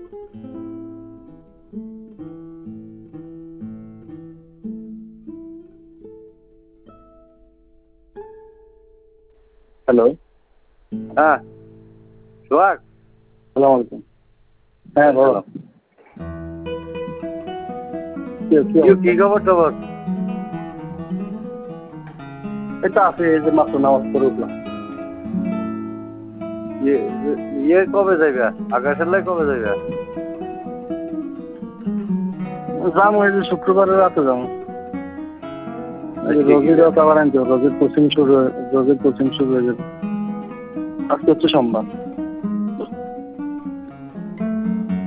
Hello. হ্যাঁ সোহাগ, সালাম আলাইকুম। হ্যাঁ বলো। কি খবর টবর? এটা আছে, এই যে মাত্র নামাজ পড়ে উঠলাম। ইয়ে কবে যাইবা? আকাশের লাই কবে যাইবা? যাবো এই যে শুক্রবারের রাতে যাবো। রোগীর আবার আনতে হবে, রোগীর কোচিং শুরু হয়ে যাবে। আজকে হচ্ছে সোমবার।